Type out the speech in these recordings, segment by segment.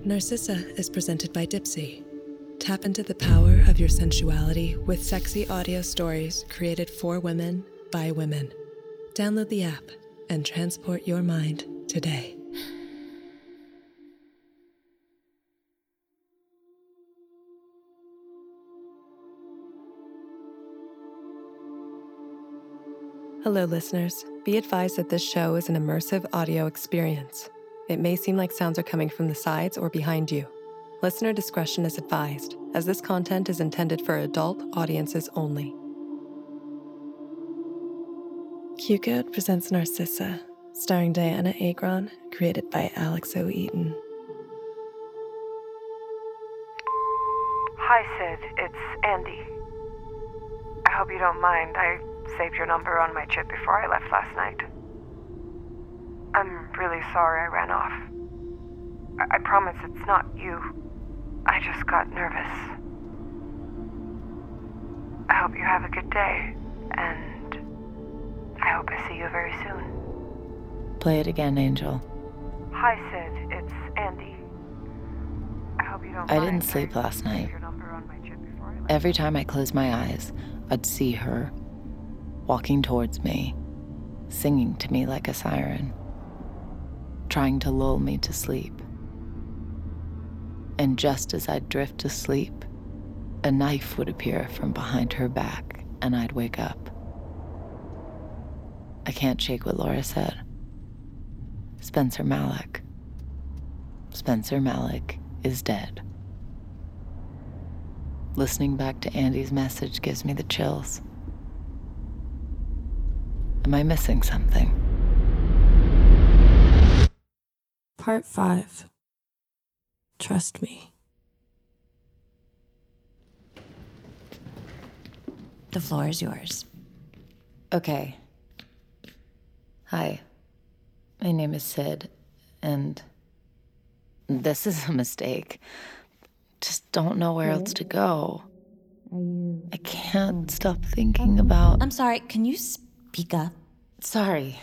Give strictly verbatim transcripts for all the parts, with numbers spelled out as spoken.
Narcissa is presented by Dipsy. Tap into the power of your sensuality with sexy audio stories created for women by women. Download the app and transport your mind today. Hello, listeners. Be advised that this show is an immersive audio experience. It may seem like sounds are coming from the sides or behind you. Listener discretion is advised, as this content is intended for adult audiences only. Q-Code presents Narcissa, starring Diana Agron, created by Alex O. Eaton. Hi, Sid. It's Andy. I hope you don't mind. I saved your number on my chip before I left last night. I'm really sorry I ran off. I, I promise it's not you. I just got nervous. I hope you have a good day, and I hope I see you very soon. Play it again, Angel. Hi, Sid. It's Andy. I hope you don't I mind. didn't sleep I last saved night. your number on my chip before I left. Every time I closed my eyes, I'd see her, walking towards me, singing to me like a siren, trying to lull me to sleep. And just as I'd drift to sleep, a knife would appear from behind her back, and I'd wake up. I can't shake what Laura said. Spencer Malick. Spencer Malick is dead. Listening back to Andy's message gives me the chills. Am I missing something? Part five. Trust me. The floor is yours. Okay. Hi. My name is Sid, and this is a mistake. Just don't know where else to go. Are you... I can't stop thinking about... I'm sorry, can you speak up? Sorry.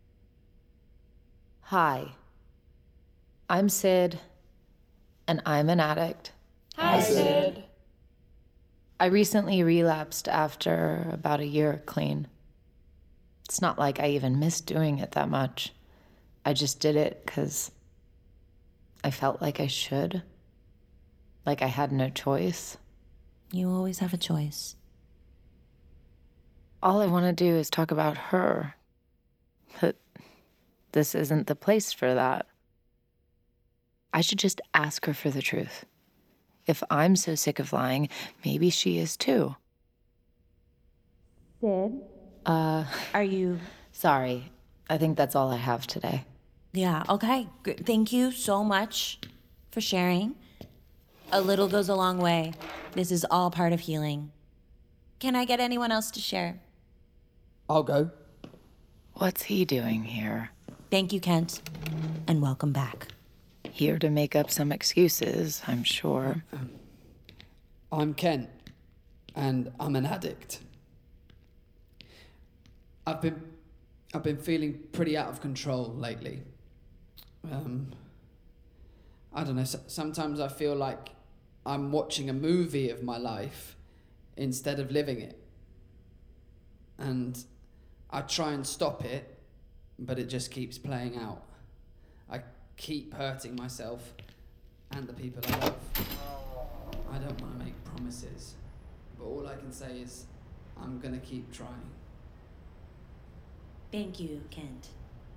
Hi. I'm Sid, and I'm an addict. Hi, Sid. I recently relapsed after about a year clean. It's not like I even missed doing it that much. I just did it because I felt like I should. Like I had no choice. You always have a choice. All I want to do is talk about her. But this isn't the place for that. I should just ask her for the truth. If I'm so sick of lying, maybe she is too. Sid? Uh, Are you... Sorry. I think that's all I have today. Yeah, okay. G- Thank you so much for sharing. A little goes a long way. This is all part of healing. Can I get anyone else to share? I'll go. What's he doing here? Thank you, Kent. And welcome back. Here to make up some excuses, I'm sure. I'm Kent, and I'm an addict. I've been, I've been feeling pretty out of control lately. Um, I don't know. So, sometimes I feel like I'm watching a movie of my life instead of living it, and I try and stop it, but it just keeps playing out. I keep hurting myself and the people I love. I don't want to make promises, but all I can say is I'm gonna keep trying. Thank you, Kent.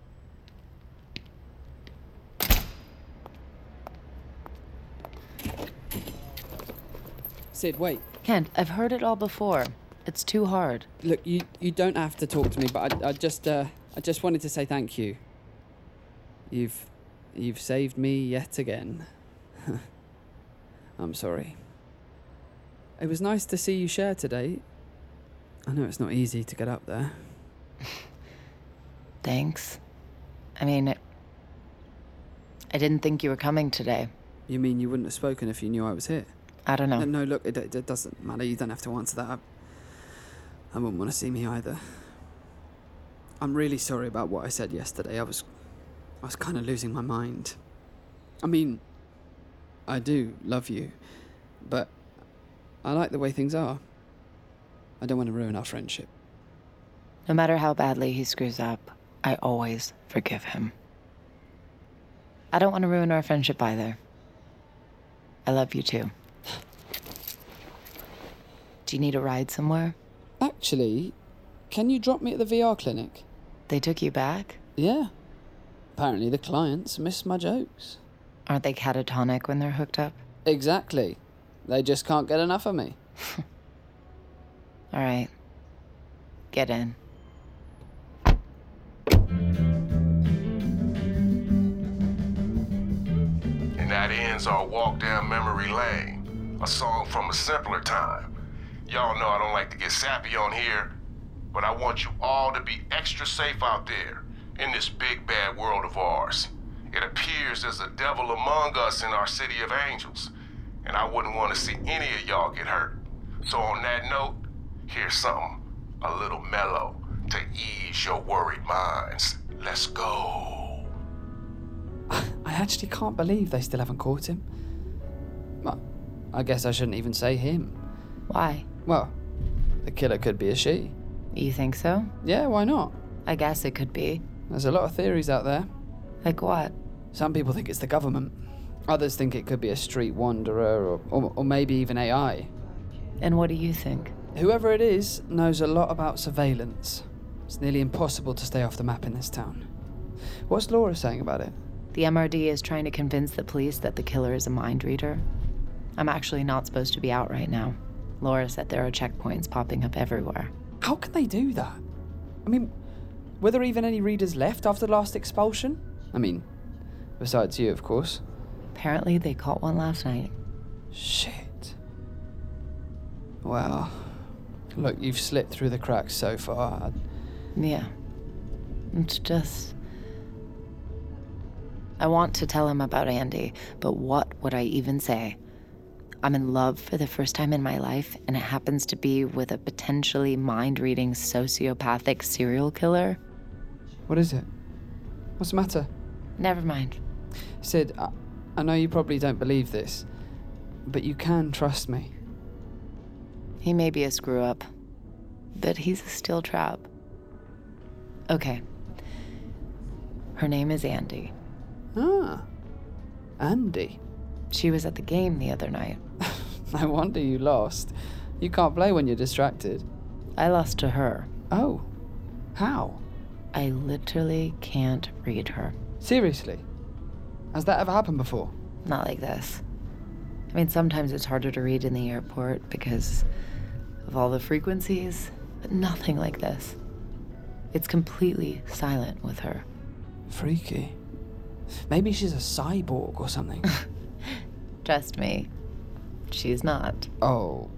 Sid, wait. Kent, I've heard it all before. It's too hard. Look, you, you don't have to talk to me, but I, I just uh, I just wanted to say thank you. You've you've saved me yet again. I'm sorry. It was nice to see you share today. I know it's not easy to get up there. Thanks. I mean, I didn't think you were coming today. You mean you wouldn't have spoken if you knew I was here? I don't know. No, no look, it, it doesn't matter. You don't have to answer that. I, I wouldn't want to see me either. I'm really sorry about what I said yesterday. I was, I was kind of losing my mind. I mean, I do love you, but I like the way things are. I don't want to ruin our friendship. No matter how badly he screws up, I always forgive him. I don't want to ruin our friendship either. I love you too. Do you need a ride somewhere? Actually, can you drop me at the V R clinic? They took you back? Yeah. Apparently the clients miss my jokes. Aren't they catatonic when they're hooked up? Exactly. They just can't get enough of me. All right. Get in. And that ends our walk down memory lane. A song from a simpler time. Y'all know I don't like to get sappy on here, but I want you all to be extra safe out there in this big bad world of ours. It appears there's a devil among us in our city of angels, and I wouldn't want to see any of y'all get hurt. So on that note, here's something a little mellow to ease your worried minds. Let's go. I actually can't believe they still haven't caught him. Well, I guess I shouldn't even say him. Why? Well, the killer could be a she. You think so? Yeah, why not? I guess it could be. There's a lot of theories out there. Like what? Some people think it's the government. Others think it could be a street wanderer or, or, or maybe even A I. And what do you think? Whoever it is knows a lot about surveillance. It's nearly impossible to stay off the map in this town. What's Laura saying about it? The M R D is trying to convince the police that the killer is a mind reader. I'm actually not supposed to be out right now. Laura said there are checkpoints popping up everywhere. How can they do that? I mean, were there even any readers left after the last expulsion? I mean, besides you, of course. Apparently they caught one last night. Shit. Well, look, you've slipped through the cracks so far. I... Yeah. It's just... I want to tell him about Andy, but what would I even say? I'm in love for the first time in my life, and it happens to be with a potentially mind-reading sociopathic serial killer. What is it? What's the matter? Never mind. Sid, I, I know you probably don't believe this, but you can trust me. He may be a screw-up, but he's a steel trap. Okay. Her name is Andy. Ah, Andy. She was at the game the other night. No wonder you lost. You can't play when you're distracted. I lost to her. Oh, how? I literally can't read her. Seriously? Has that ever happened before? Not like this. I mean, sometimes it's harder to read in the airport because of all the frequencies, but nothing like this. It's completely silent with her. Freaky. Maybe she's a cyborg or something. Trust me, she's not. Oh.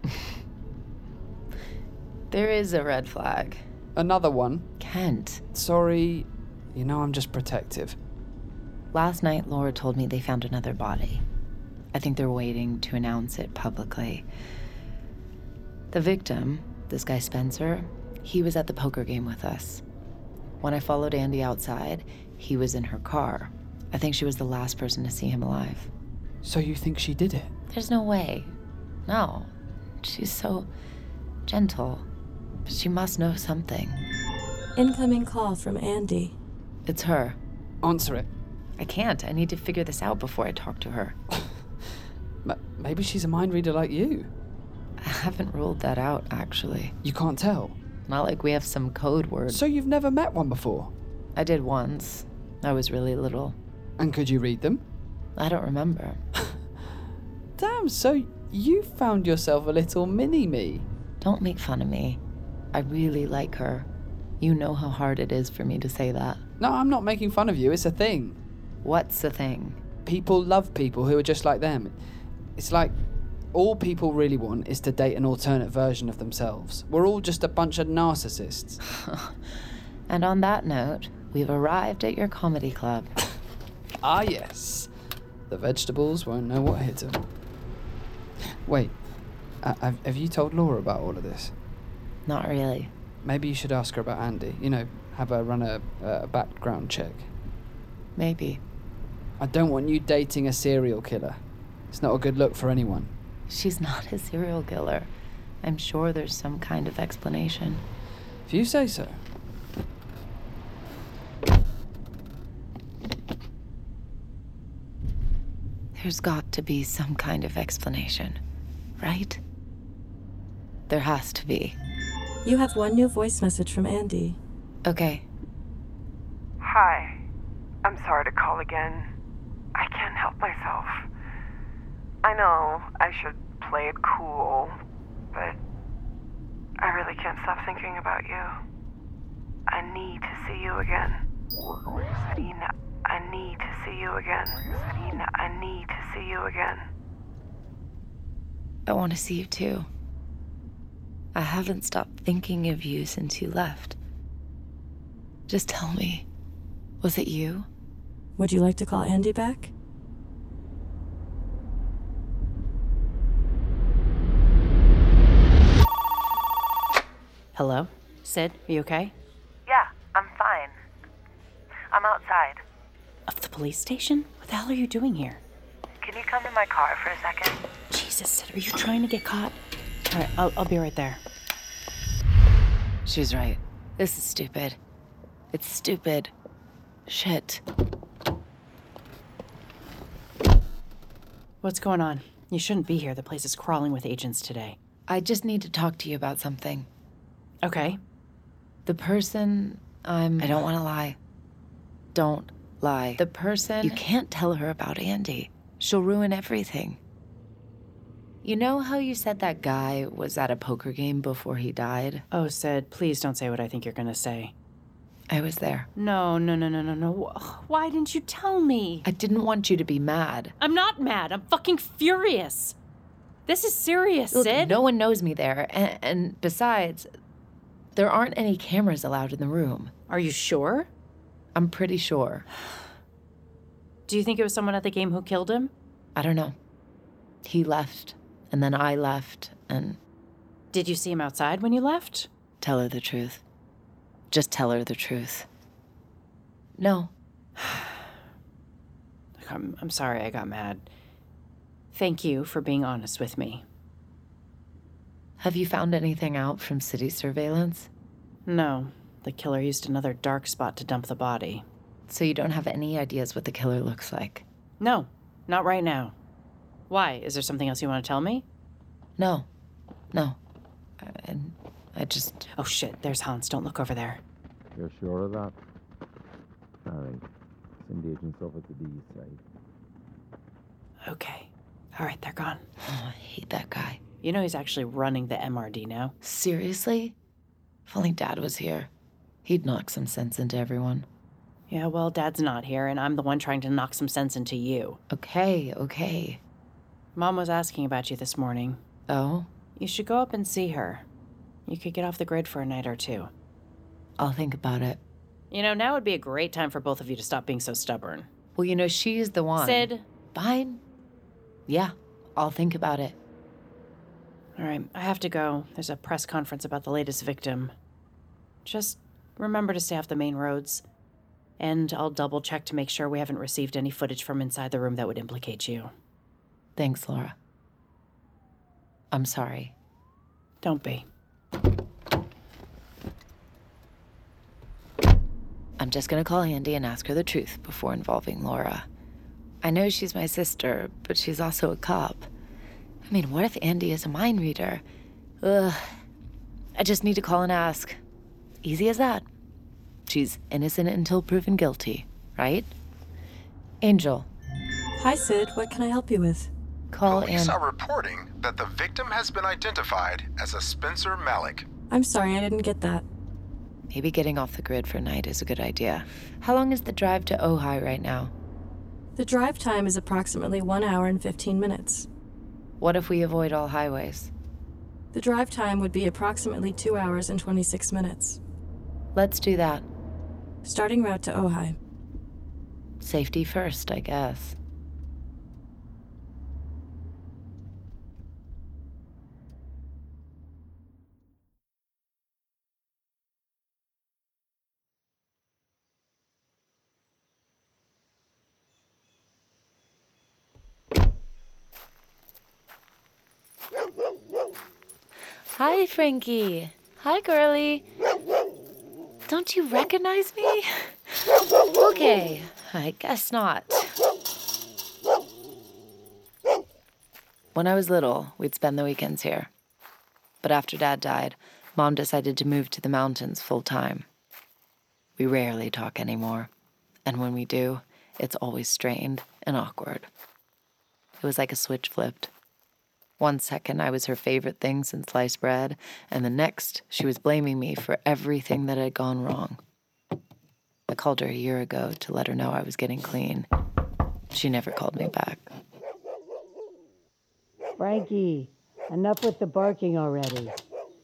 There is a red flag. Another one? Kent. Sorry, you know I'm just protective. Last night, Laura told me they found another body. I think they're waiting to announce it publicly. The victim, this guy Spencer, he was at the poker game with us. When I followed Andy outside, he was in her car. I think she was the last person to see him alive. So you think she did it? There's no way. No. She's so gentle. But she must know something. Incoming call from Andy. It's her. Answer it. I can't. I need to figure this out before I talk to her. Maybe she's a mind reader like you. I haven't ruled that out, actually. You can't tell? Not like we have some code word. So you've never met one before? I did once. I was really little. And could you read them? I don't remember. Damn, so you found yourself a little mini-me. Don't make fun of me. I really like her. You know how hard it is for me to say that. No, I'm not making fun of you. It's a thing. What's the thing? People love people who are just like them. It's like all people really want is to date an alternate version of themselves. We're all just a bunch of narcissists. And on that note, we've arrived at your comedy club. Ah, yes. The vegetables won't know what hit them. Wait, uh, have, have you told Laura about all of this? Not really. Maybe you should ask her about Andy. You know, have her run a, a background check. Maybe. I don't want you dating a serial killer. It's not a good look for anyone. She's not a serial killer. I'm sure there's some kind of explanation. If you say so. There's got to be some kind of explanation, right? There has to be. You have one new voice message from Andy. Okay. Hi. I'm sorry to call again. I can't help myself. I know I should play it cool, but I really can't stop thinking about you. I need to see you again. I need, I need to see you again. I need, I need to see you again. I want to see you too. I haven't stopped thinking of you since you left. Just tell me, was it you? Would you like to call Andy back? Hello? Sid, are you okay? Yeah, I'm fine. I'm outside. Of the police station? What the hell are you doing here? Can you come in my car for a second? Jesus, Sid, are you trying to get caught? All right, I'll, I'll be right there. She's right. This is stupid. It's stupid. Shit. What's going on? You shouldn't be here. The place is crawling with agents today. I just need to talk to you about something. Okay. The person I'm... I don't want to lie. Don't lie. The person... You can't tell her about Andy. She'll ruin everything. You know how you said that guy was at a poker game before he died? Oh, Sid, please don't say what I think you're gonna say. I was there. No, no, no, no, no, no. Why didn't you tell me? I didn't want you to be mad. I'm not mad. I'm fucking furious. This is serious, Look, Sid. no one knows me there. And, and besides, there aren't any cameras allowed in the room. Are you sure? I'm pretty sure. Do you think it was someone at the game who killed him? I don't know. He left, and then I left, and... Did you see him outside when you left? Tell her the truth. Just tell her the truth. No. I'm, I'm sorry I got mad. Thank you for being honest with me. Have you found anything out from city surveillance? No. The killer used another dark spot to dump the body. So you don't have any ideas what the killer looks like? No, not right now. Why? Is there something else you want to tell me? No. No. And I just... Oh shit, there's Hans. Don't look over there. You're sure of that? Alright. Send the agents over to the east side. Okay. Alright, they're gone. Oh, I hate that guy. You know he's actually running the M R D now. Seriously? If only Dad was here. He'd knock some sense into everyone. Yeah, well, Dad's not here, and I'm the one trying to knock some sense into you. Okay, okay. Mom was asking about you this morning. Oh? You should go up and see her. You could get off the grid for a night or two. I'll think about it. You know, now would be a great time for both of you to stop being so stubborn. Well, you know, she's the one. Sid. Fine. Yeah, I'll think about it. All right, I have to go. There's a press conference about the latest victim. Just remember to stay off the main roads. And I'll double check to make sure we haven't received any footage from inside the room that would implicate you. Thanks, Laura. I'm sorry. Don't be. I'm just gonna call Andy and ask her the truth before involving Laura. I know she's my sister, but she's also a cop. I mean, what if Andy is a mind reader? Ugh. I just need to call and ask. Easy as that. She's innocent until proven guilty, right? Angel. Hi, Sid. What can I help you with? Call Police and... are reporting that the victim has been identified as a Spencer Malik. I'm sorry, I didn't get that. Maybe getting off the grid for a night is a good idea. How long is the drive to Ojai right now? The drive time is approximately one hour and fifteen minutes. What if we avoid all highways? The drive time would be approximately two hours and twenty-six minutes. Let's do that. Starting route to Ojai. Safety first, I guess. Hi, Frankie. Hi, girlie. Don't you recognize me? Okay, I guess not. When I was little, we'd spend the weekends here. But after Dad died, Mom decided to move to the mountains full time. We rarely talk anymore, and when we do, it's always strained and awkward. It was like a switch flipped. One second, I was her favorite thing since sliced bread, and the next, she was blaming me for everything that had gone wrong. I called her a year ago to let her know I was getting clean. She never called me back. Frankie, enough with the barking already.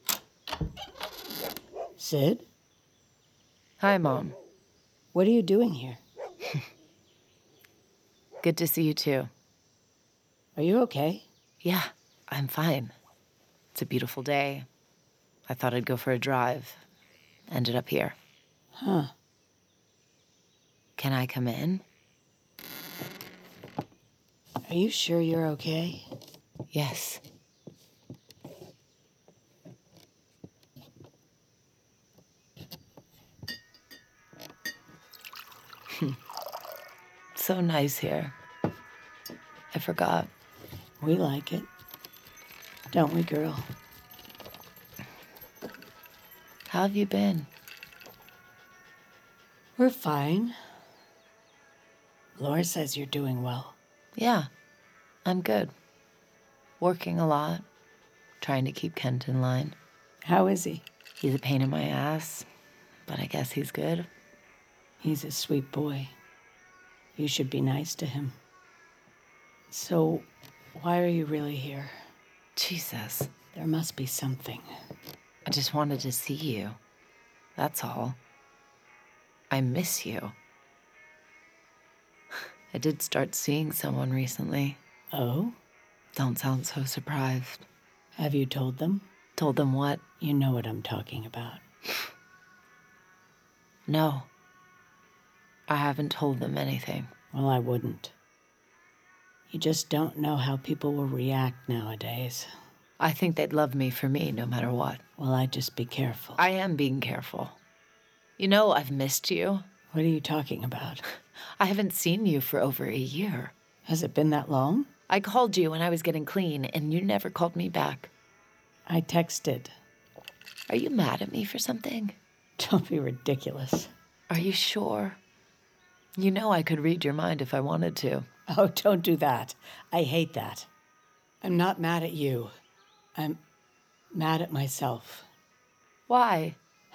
Sid? Hi, Mom. What are you doing here? Good to see you, too. Are you okay? Yeah, I'm fine. It's a beautiful day. I thought I'd go for a drive. Ended up here. Huh. Can I come in? Are you sure you're okay? Yes. So nice here. I forgot. We like it. Don't we, girl? How have you been? We're fine. Laura says you're doing well. Yeah, I'm good. Working a lot. Trying to keep Kent in line. How is he? He's a pain in my ass, but I guess he's good. He's a sweet boy. You should be nice to him. So, why are you really here? Jesus. There must be something. I just wanted to see you. That's all. I miss you. I did start seeing someone recently. Oh? Don't sound so surprised. Have you told them? Told them what? You know what I'm talking about. No. I haven't told them anything. Well, I wouldn't. You just don't know how people will react nowadays. I think they'd love me for me no matter what. Well, I'd just be careful. I am being careful. You know, I've missed you. What are you talking about? I haven't seen you for over a year. Has it been that long? I called you when I was getting clean, and you never called me back. I texted. Are you mad at me for something? Don't be ridiculous. Are you sure? You know I could read your mind if I wanted to. Oh, don't do that. I hate that. I'm not mad at you. I'm mad at myself. Why?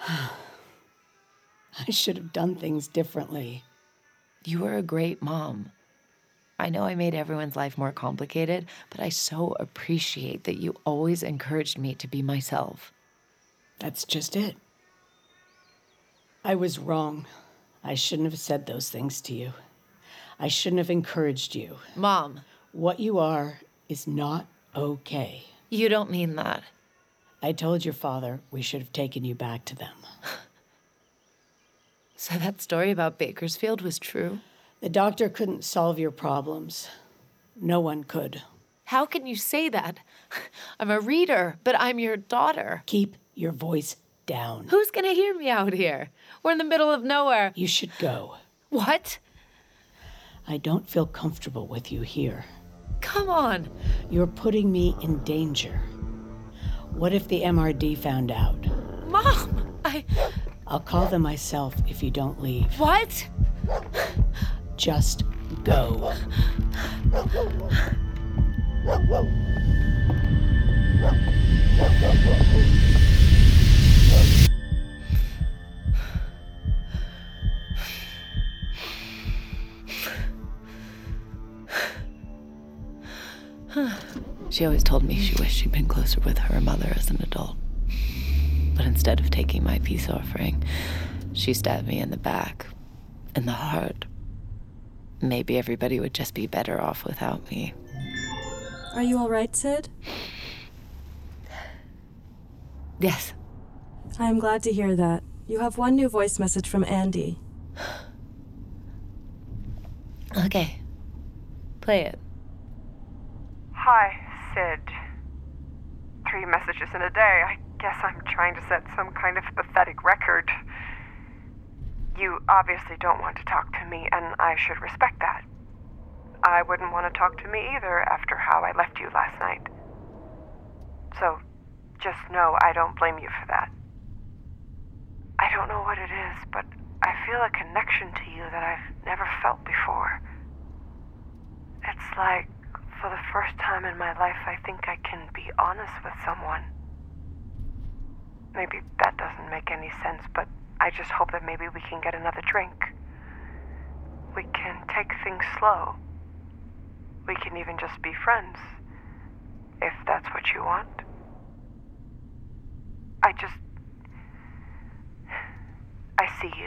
I should have done things differently. You were a great mom. I know I made everyone's life more complicated, but I so appreciate that you always encouraged me to be myself. That's just it. I was wrong. I shouldn't have said those things to you. I shouldn't have encouraged you. Mom. What you are is not okay. You don't mean that. I told your father we should have taken you back to them. So that story about Bakersfield was true? The doctor couldn't solve your problems. No one could. How can you say that? I'm a reader, but I'm your daughter. Keep your voice down. Who's gonna hear me out here? We're in the middle of nowhere. You should go. What? I don't feel comfortable with you here. Come on. You're putting me in danger. What if the M R D found out? Mom, I... I'll call them myself if you don't leave. What? Just go. She always told me she wished she'd been closer with her mother as an adult. But instead of taking my peace offering, she stabbed me in the back, in the heart. Maybe everybody would just be better off without me. Are you all right, Sid? Yes. I am glad to hear that. You have one new voice message from Andy. Okay. Play it. Hi, Sid. three messages in a day. I guess I'm trying to set some kind of pathetic record. You obviously don't want to talk to me, and I should respect that. I wouldn't want to talk to me either after how I left you last night. So, just know I don't blame you for that. I don't know what it is, but I feel a connection to you that I've never felt before. It's like, for the first time in my life, I think I can be honest with someone. Maybe that doesn't make any sense, but I just hope that maybe we can get another drink. We can take things slow. We can even just be friends, if that's what you want. I just... I see you.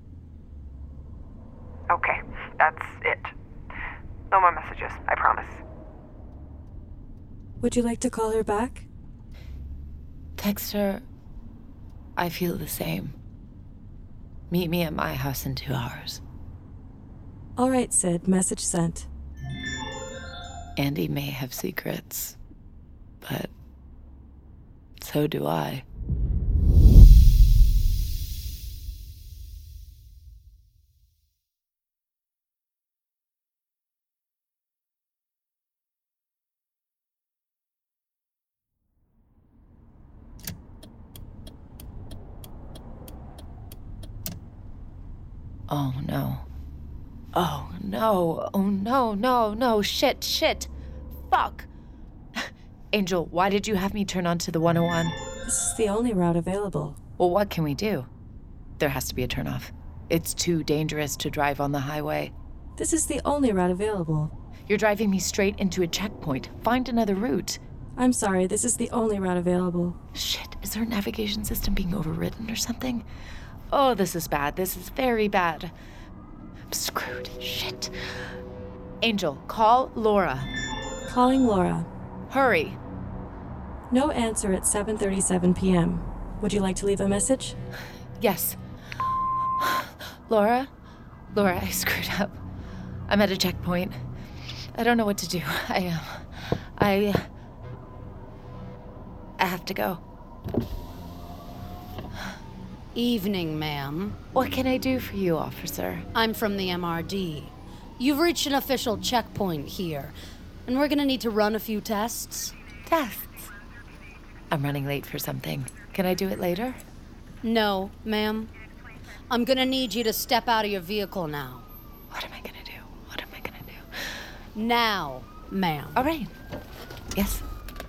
Okay, that's it. No more messages, I promise. Would you like to call her back? Text her. I feel the same. Meet me at my house in two hours. All right, Sid. Message sent. Andy may have secrets, but so do I. Oh no. Oh no. Oh no, no, no. Shit, shit. Fuck. Angel, why did you have me turn on to the one oh one? This is the only route available. Well, what can we do? There has to be a turnoff. It's too dangerous to drive on the highway. This is the only route available. You're driving me straight into a checkpoint. Find another route. I'm sorry, this is the only route available. Shit, is our navigation system being overridden or something? Oh, this is bad. This is very bad. I'm screwed. Shit. Angel, call Laura. Calling Laura. Hurry. No answer at seven thirty-seven p.m. Would you like to leave a message? Yes. Laura? Laura, I screwed up. I'm at a checkpoint. I don't know what to do. I, um, I... I have to go. Evening, ma'am. What can I do for you, officer? I'm from the M R D. You've reached an official checkpoint here, and we're gonna need to run a few tests. Tests? I'm running late for something. Can I do it later? No, ma'am. I'm gonna need you to step out of your vehicle now. What am I gonna do? What am I gonna do? Now, ma'am. All right. Yes.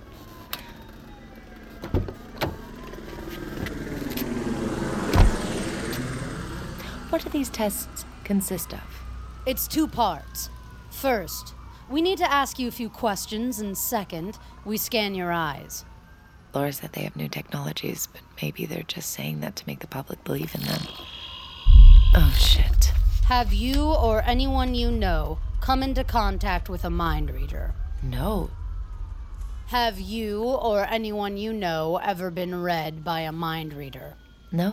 What do these tests consist of? It's two parts. First, we need to ask you a few questions, and second, we scan your eyes. Laura said they have new technologies, but maybe they're just saying that to make the public believe in them. Oh, shit. Have you or anyone you know come into contact with a mind reader? No. Have you or anyone you know ever been read by a mind reader? No.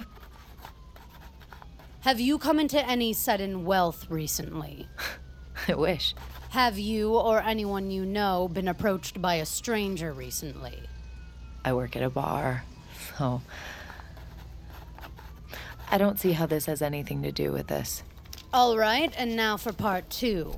Have you come into any sudden wealth recently? I wish. Have you or anyone you know been approached by a stranger recently? I work at a bar, so... I don't see how this has anything to do with this. All right, and now for part two.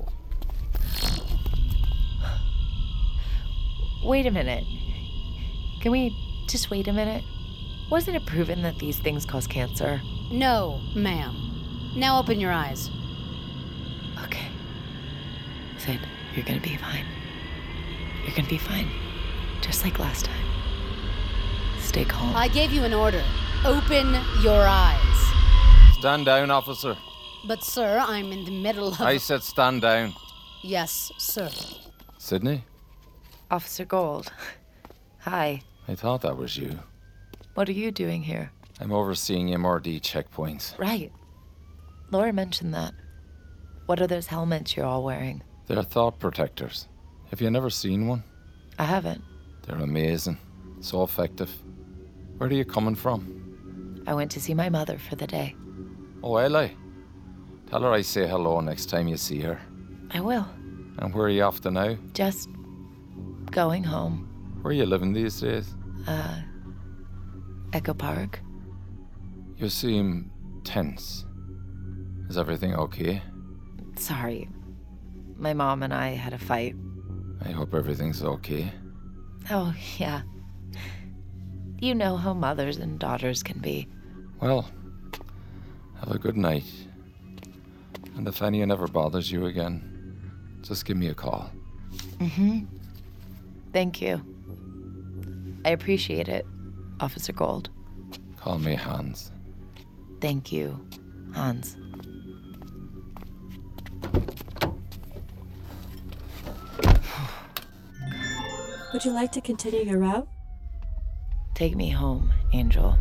Wait a minute. Can we just wait a minute? Wasn't it proven that these things cause cancer? No, ma'am. Now open your eyes. Okay. Sid, you're gonna be fine. You're gonna be fine. Just like last time. Stay calm. I gave you an order. Open your eyes. Stand down, officer. But, sir, I'm in the middle of... I said stand down. Yes, sir. Sydney? Officer Gold. Hi. I thought that was you. What are you doing here? I'm overseeing M R D checkpoints. Right. Laura mentioned that. What are those helmets you're all wearing? They're thought protectors. Have you never seen one? I haven't. They're amazing. So effective. Where are you coming from? I went to see my mother for the day. Oh, Ellie. Tell her I say hello next time you see her. I will. And where are you off to now? Just going home. Where are you living these days? Uh, Echo Park? You seem tense. Is everything okay? Sorry. My mom and I had a fight. I hope everything's okay. Oh, yeah. You know how mothers and daughters can be. Well, have a good night. And if anyone ever bothers you again, just give me a call. Mm-hmm. Thank you. I appreciate it, Officer Gold. Call me Hans. Thank you, Hans. Would you like to continue your route? Take me home, Angel.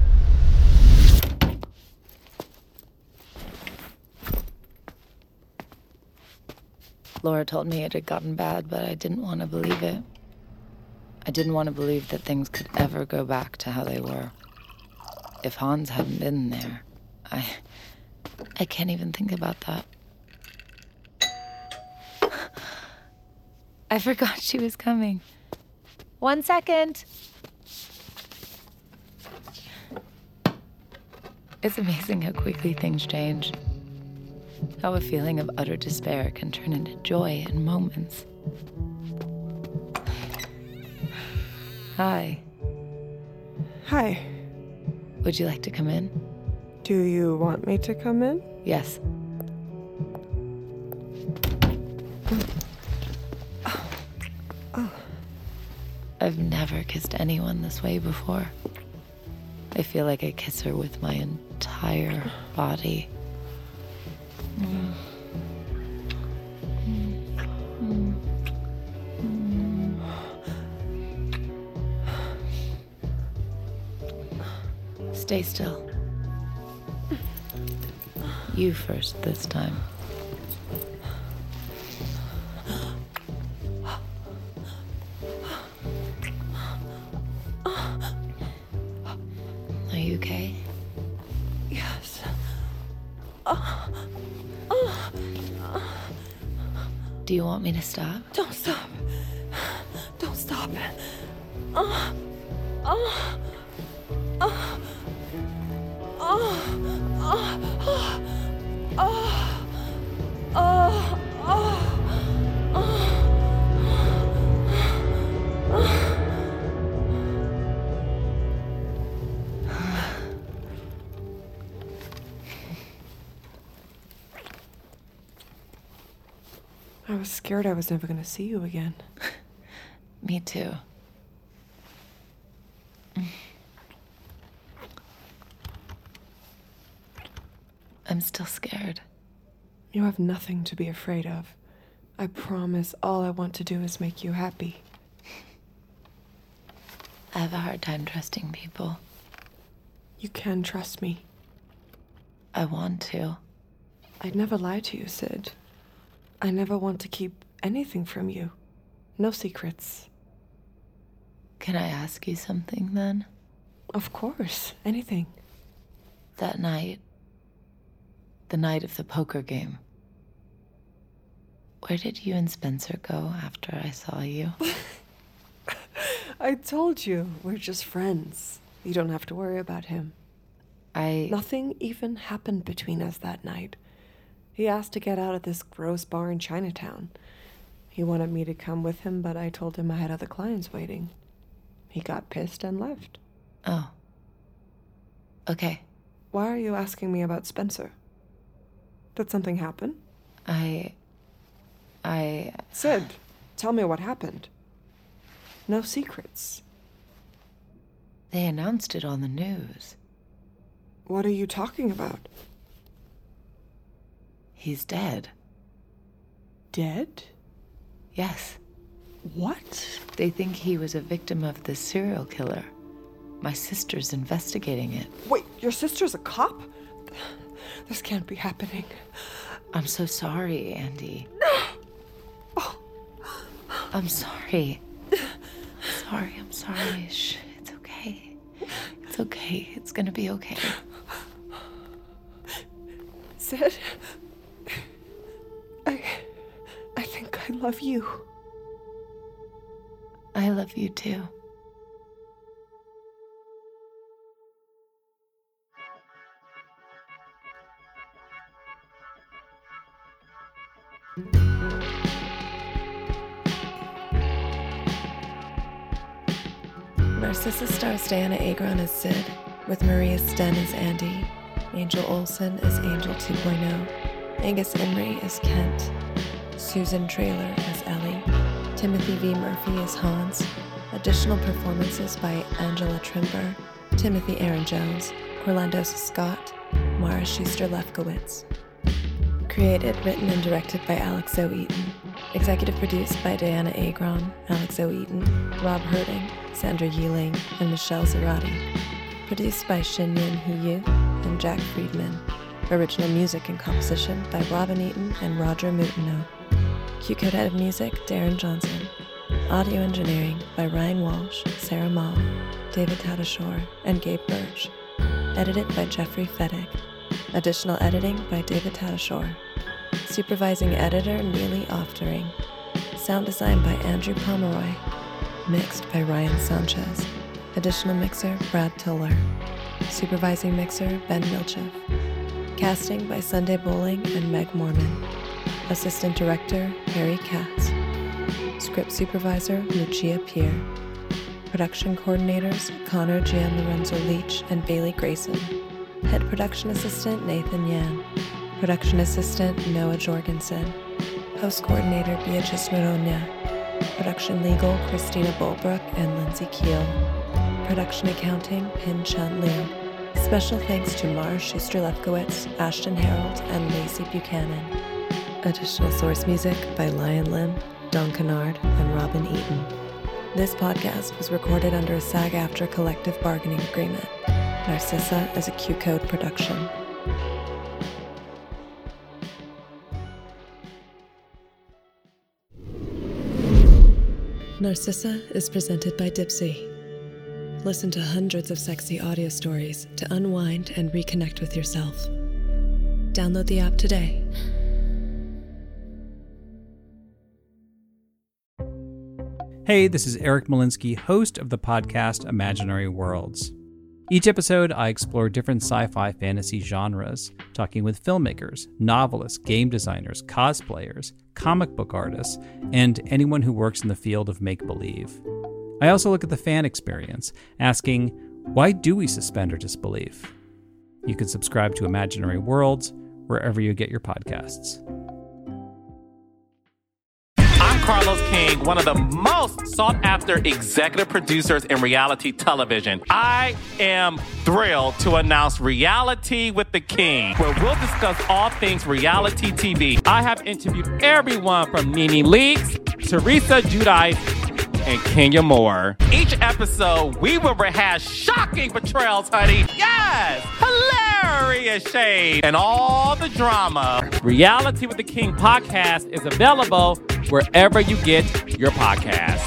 Laura told me it had gotten bad, but I didn't want to believe it. I didn't want to believe that things could ever go back to how they were. If Hans hadn't been there, I... I can't even think about that. I forgot she was coming. One second. It's amazing how quickly things change. How a feeling of utter despair can turn into joy in moments. Hi. Hi. Would you like to come in? Do you want me to come in? Yes. Oh. Oh. I've never kissed anyone this way before. I feel like I kiss her with my entire body. Mm. Mm. Mm. Stay still. You first this time. Are you okay? Yes. Oh. Oh. Do you want me to stop? Don't stop. Don't stop. Oh. Oh. Oh. Oh. Oh. Oh. Oh. Oh. Oh. I was scared I was never going to see you again. Me too. I'm still scared. You have nothing to be afraid of. I promise all I want to do is make you happy. I have a hard time trusting people. You can trust me. I want to. I'd never lie to you, Sid. I never want to keep anything from you. No secrets. Can I ask you something then? Of course, anything. That night, the night of the poker game, where did you and Spencer go after I saw you? I told you, we're just friends. You don't have to worry about him. I... Nothing even happened between us that night. He asked to get out of this gross bar in Chinatown. He wanted me to come with him, but I told him I had other clients waiting. He got pissed and left. Oh. Okay. Why are you asking me about Spencer? Did something happen? I... I... Sid, tell me what happened. No secrets. They announced it on the news. What are you talking about? He's dead. Dead? Yes. What? They think he was a victim of the serial killer. My sister's investigating it. Wait, your sister's a cop? This can't be happening. I'm so sorry, Andy. Oh. I'm sorry. Sorry, I'm sorry. Shh, it's okay. It's okay. It's gonna be okay. Sid, I... I think I love you. I love you too. Narcissa stars Diana Agron as Sid, with Maria Sten as Andy, Angel Olsen as Angel two point oh, Angus Emery as Kent, Susan Traylor as Ellie, Timothy V. Murphy as Hans, additional performances by Angela Trimber, Timothy Aaron Jones, Orlando Scott, Mara Schuster-Lefkowitz. Created, written, and directed by Alex O. Eaton. Executive produced by Diana Agron, Alex O. Eaton, Rob Herding, Sandra Yeeling, and Michelle Zarati. Produced by Shin-Yin Hu-Yu and Jack Friedman. Original music and composition by Robin Eaton and Roger Moutino. Q-Code Head of Music, Darren Johnson. Audio engineering by Ryan Walsh, Sarah Mall, David Tadashore, and Gabe Birch. Edited by Jeffrey Fettig. Additional editing by David Tadashore. Supervising editor Neely Oftering. Sound design by Andrew Pomeroy. Mixed by Ryan Sanchez. Additional mixer Brad Tiller. Supervising mixer Ben Milchev. Casting by Sunday Bowling and Meg Mormon. Assistant director Harry Katz. Script supervisor Lucia Peer. Production coordinators Connor Gianlorenzo Leach and Bailey Grayson. Head production assistant Nathan Yan. Production assistant Noah Jorgensen. Post coordinator Beatrice Noronha. Production legal Christina Bolbrook and Lindsay Keel. Production accounting Pin Chun Liu. Special thanks to Mara Schuster-Lefkowitz, Ashton Harold, and Lacey Buchanan. Additional source music by Lion Lim, Don Kennard, and Robin Eaton. This podcast was recorded under a SAG-AFTRA collective bargaining agreement. Narcissa is a Q-Code production. Narcissa is presented by Dipsy. Listen to hundreds of sexy audio stories to unwind and reconnect with yourself. Download the app today. Hey, this is Eric Molinsky, host of the podcast Imaginary Worlds. Each episode, I explore different sci-fi fantasy genres, talking with filmmakers, novelists, game designers, cosplayers, comic book artists, and anyone who works in the field of make-believe. I also look at the fan experience, asking, why do we suspend our disbelief? You can subscribe to Imaginary Worlds wherever you get your podcasts. I'm Carlos King, one of the most sought-after executive producers in reality television. I am thrilled to announce Reality with the King, where we'll discuss all things reality T V. I have interviewed everyone from Nene Leakes, Teresa Giudice, and Kenya Moore. Each episode, we will rehash shocking portrayals, honey. Yes! Hilarious shade and all the drama. Reality with the King podcast is available wherever you get your podcasts.